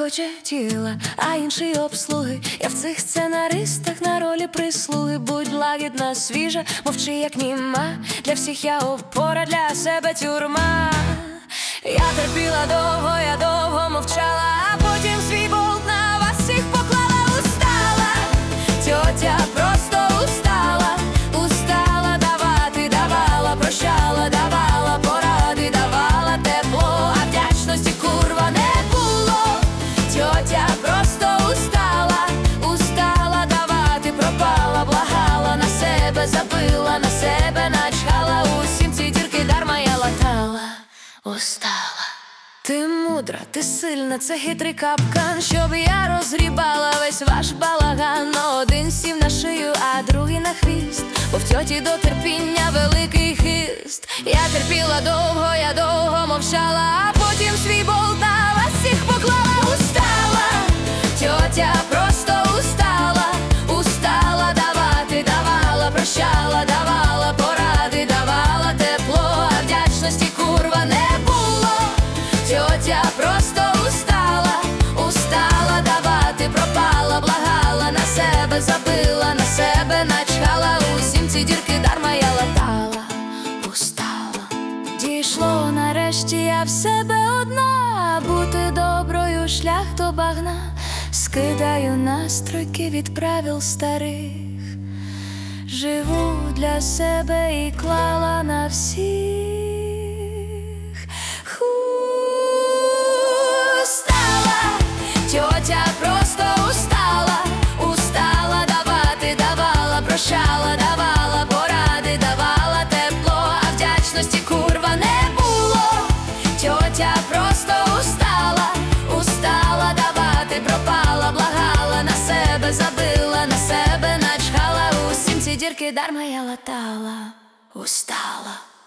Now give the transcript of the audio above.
хоче тіла, а інший обслуги. Я в цих сценаристах на ролі прислуги. Будь лагідна, свіжа, мовчи як німа. Для всіх я опора, для себе тюрма. Я терпіла довго, я довго мовчала, а потім свій болт на вас всіх поклала. Устала, тьотя просто устала. Устала давати, давала, прощала, давала поради, давала тепло, а вдячності курва не було. Тьотя просто устала, устала давати, пропала, благала, на себе забила, на себе начхала. Усім ці дірки дарма я латала. Устала. Ти мудра, ти сильна, це хитрий капкан, щоб я розгрібала весь ваш балаган. Один сів на шию, а другий на хвіст, бо в тьоті до терпіння великий хист. Я терпіла довго, я довго мовчала, а потім свій болт на вас всіх поклала. Устала, тьотя просто устала. Устала давати, давала, прощала, давала поради, давала тепло, а вдячності курва не було. Тьотя просто устала, устала давати, пропала, благала, на себе забила, на себе начхала. Усім ці дірки дарма я латала. Устала. Дійшло нарешті я в себе одна, бути доброю шлях до багна. Скидаю настройки від правил старих, живу для себе і клала на всіх. Тьотя просто устала, устала давати, давала, прощала, давала поради, давала тепло, а вдячності курва не було. Тьотя просто устала, устала давати, пропала, благала, на себе забила, на себе начхала. Усім ці дірки дарма я латала. Устала.